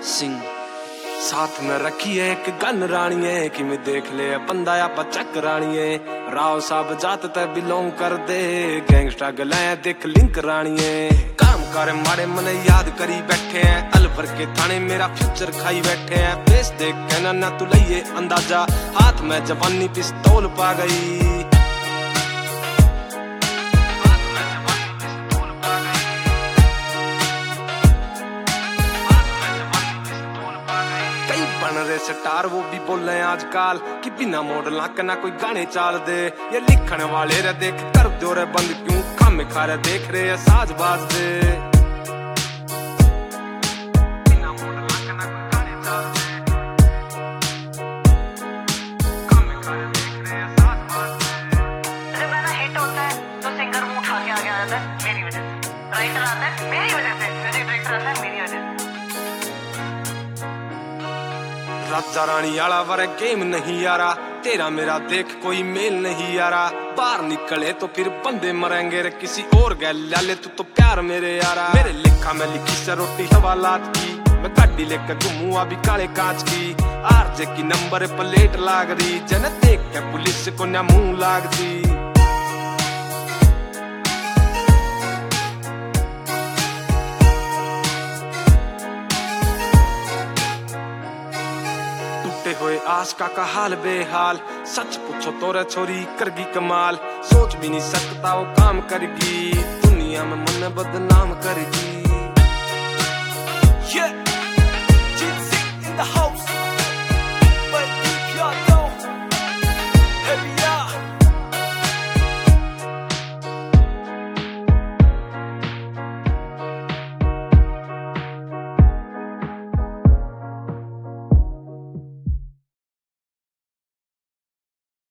सिंह साथ में रखी है एक गन रानिये कि मैं देख ले बंदा या बचक रानिये राव साहब जात ते बिलोंग कर दे गैंगस्टर गले देख लिंक रानिये काम करे मारे मने याद करी बैठे हैं अलवर के थाने मेरा फ्यूचर खाई बैठे हैं फेस देख के ना तू लइए अंदाजा हाथ में जवानी पिस्तौल पा गई बन रहे स्टार वो भी बोल रहे आजकल कि बिना मॉडल के ना कोई गाने चाल दे ये लिखने वाले रे देख कर दो रे बंद क्यों खामे खा रहे देख रहे हैं साज बाज दे बिना मॉडल के ना कोई गाने चाल दे खामे खा रहे देख रहे हैं साज बाज दे जब गाना हिट होता है तो सिंगर मुंह उठा के आगे आ जाता है मेरी वजह से राइटर आता है मेरी वजह से म्यूजिक डायरेक्टर आता है मेरी वजह से राजा रानी आला वाला गेम नहीं यारा तेरा मेरा देख कोई मेल नहीं यारा बाहर निकले तो फिर बंदे मरेंगे रे किसी और गैल ले तू तो प्यार मेरे यारा मेरे लिखा में लिखी से रोटी हवालात की मैं गाड़ी लेकर घूमू अभी काले कांच की आरजे की नंबर प्लेट लाग रही जन देख के पुलिस को ना मुंह लागती होए आशका का हाल बेहाल सच पूछो तो रे छोरी करगी कमाल सोच भी नहीं सकता वो काम करगी दुनिया में मन बदनाम करगी Yeah, Jin Singh in the house.